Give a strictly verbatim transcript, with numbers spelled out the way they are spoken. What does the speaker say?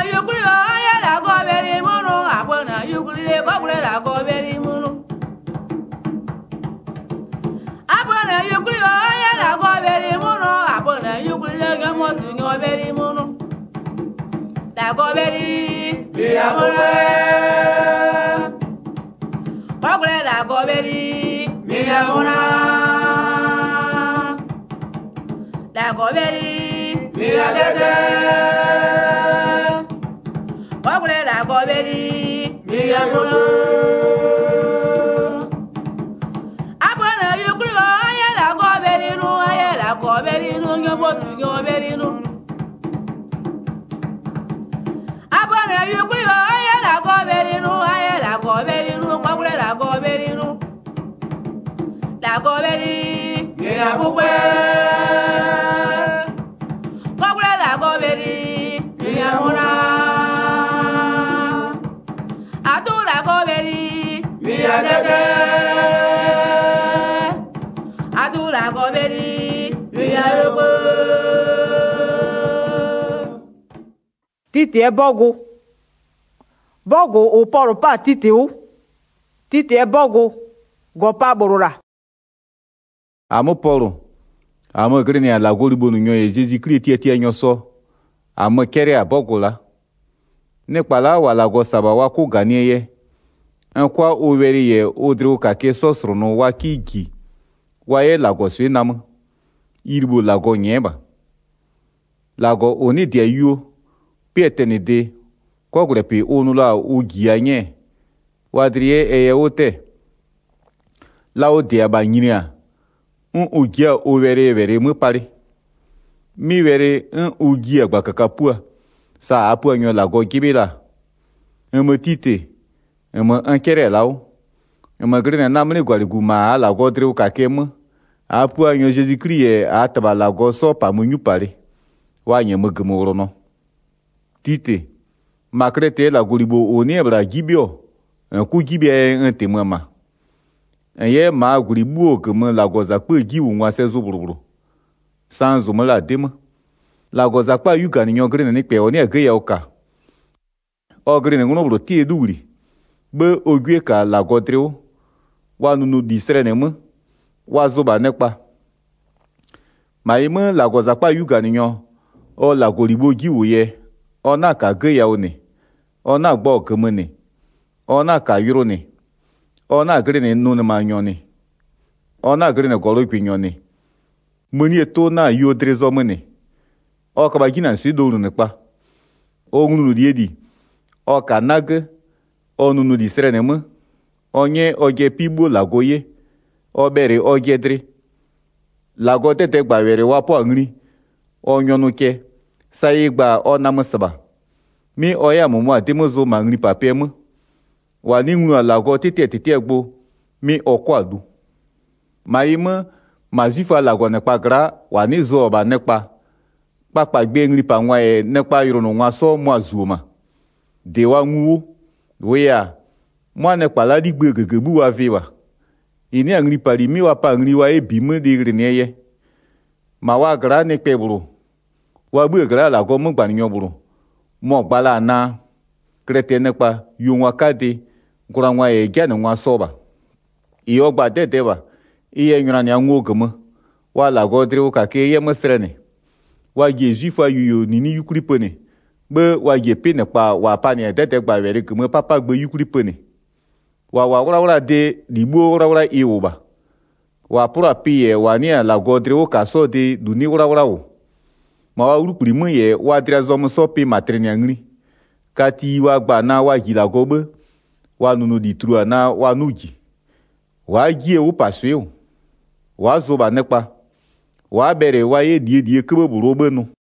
yukuri aya la go beri munu abona yukuri le go bure la go beri munu abona yukuri aya la go beri munu abona yukuri le go mo su go beri munu la go beri dia munu go bure la go beri dia munu la go beri dia dede Wabule la goberi, dia munu abona yukuri aya la goberi nu aya la goberi nu nyomo su goberi nu abona yukuri aya la goberi nu aya la goberi nu wabule la goberi nu la goberi dia bukwe wabule la goberi dia munu dia dede adura goberi dia yobo tite é bogo bogo o poro pa tite o tite é bogo go pa borora amo poro amo grene ala golibo no nyo Jésus Christ tie tie nyo so amo kere abogo la ne pala wala go saba wa ku ganiye Nkwa oweri ye odro ka ke sosro no wa kiki wa ye lago swe nam irbo lago nyeba lago oni dia yu petene de kogre pe onula ugia nye wadrie eye ote la o dia ba nyinia un ugia oweri were mu pare mi were un ugia gba kakapua sa apu anyo lago gibela emotite Ema ankere lao ema grene namne gwaligu ma la godre o kakema apu anyo Jésus Christ ataba la go so pa munyu pare wa nye megemo no tite makrete la gulibo oni ebra gibio en ku gibia en temama en ye ma gulibu o kema la goza pe giwu nwa se zuburuburu sanzu mala dema la goza pa yuga ni nyo grene ni pe oni ege ya oka o grene ngono bro tie duri be ogwe ka la godreo wa nunu distre ne mu wa zoba nekpa ma ime la goza pa yuga ni nyo o la golibo giwo ye ona ka ge ya one ona gbo kemene ona ka yuro ne ona gre ne nu ne ma nyo ne ona gre ne golo pinyo ne muni eto na yo drezo mene o ka ba gina si do ne pa o nunu diedi o ka nage onunu di sere nemu onye oge pigbo lagoye obere ogedre lago tete gba were wapo nri onyonuke sai gba onamusaba mi oya mumu ademozo ma nri papem wa ni nru lago tete tete gbo mi okwadu maima mazifa lago nepa gra wa ni zo oba nepa papa gbe nri pa nwa e nepa yoro nwa so mu azuoma de wa nwu Wea, mwane pala di gbe gegebu wa vewa. Ini angri pali mi wa pa angri wa e bime di greneye. Ma wa gra ne pebro. Wa bu gra la go mo gba ni bro. Mo gba la na krete ne pa yu wa kade gura wa e ja ne wa soba. I o gba de de ba. I e nyura ni anwo gemo. Wa la go dre o ka ke ye mo srene. Wa ge jifa yu yo ni ni yukuri pene. Be wa ye pe ne pa wa pa ne tete gba were kemo papa gbe yukuri pene wa wa wora wora de libo wora wora e oba wa pura pie wa ni la godre o ka so de du ni wora wora o ma wa uru primu ye wa dra zo mo so pe matreni angri kati wa gba na wa gila gobe wa nunu di trua na wa nuji wa gi e o paswe o wa zo ba ne pa wa bere wa ye die die kebo buro be no